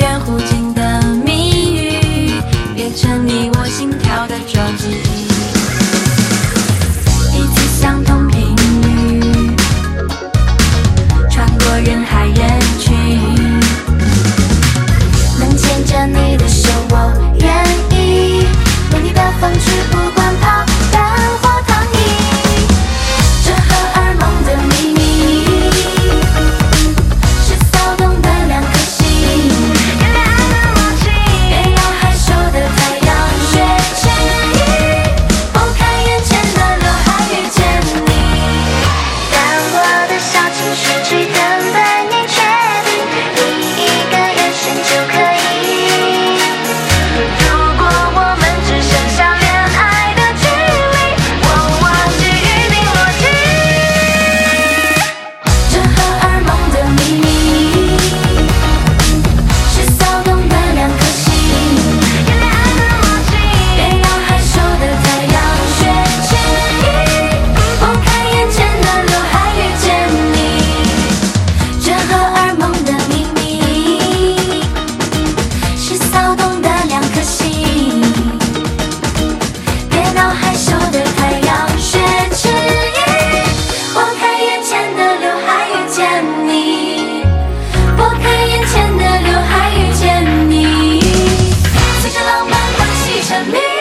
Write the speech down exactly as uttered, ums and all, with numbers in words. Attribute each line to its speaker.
Speaker 1: 远忽近的谜语，变成你我心跳的装置。彼此相同频率，穿过人海人群，能牵着你的手，我愿意为你的风趣不管炮弹或糖衣。这荷尔蒙的秘密，是骚动的两颗心。原来爱的默契，别要害羞的太阳穴牵引，拨开眼前的刘海遇见你。但我的小情绪只等待你确定，你一个眼神就可以。如果我们只剩下恋爱的距离，我忘记预定逻辑。这荷尔蒙的秘密，是骚动的两颗心。原来爱的默契，别要害羞的太阳穴牵引，拨开眼前的刘海遇见你。这荷尔蒙的秘密，是骚动的两颗心。别闹害羞的太阳穴牵引，拨开眼前的刘海遇见你。拨开眼前的刘海遇见你，随着浪漫关系沉迷。